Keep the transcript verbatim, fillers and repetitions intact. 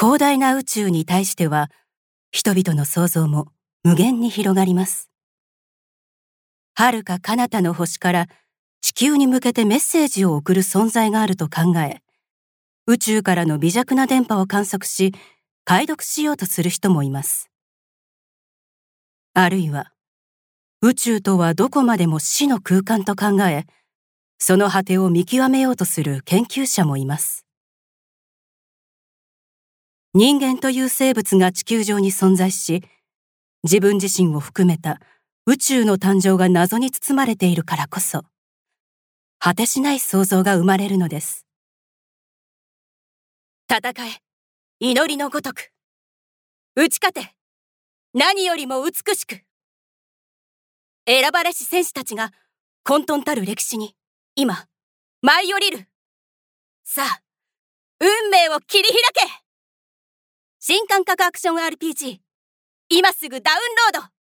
広大な宇宙に対しては、人々の想像も無限に広がります。遥か彼方の星から地球に向けてメッセージを送る存在があると考え、宇宙からの微弱な電波を観測し、解読しようとする人もいます。あるいは、宇宙とはどこまでも死の空間と考え、その果てを見極めようとする研究者もいます。人間という生物が地球上に存在し、自分自身を含めた宇宙の誕生が謎に包まれているからこそ、果てしない想像が生まれるのです。戦え、祈りのごとく。打ち勝て、何よりも美しく。選ばれし戦士たちが混沌たる歴史に今舞い降りる。さあ、運命を切り開け。新感覚アクション アールピージー、今すぐダウンロード。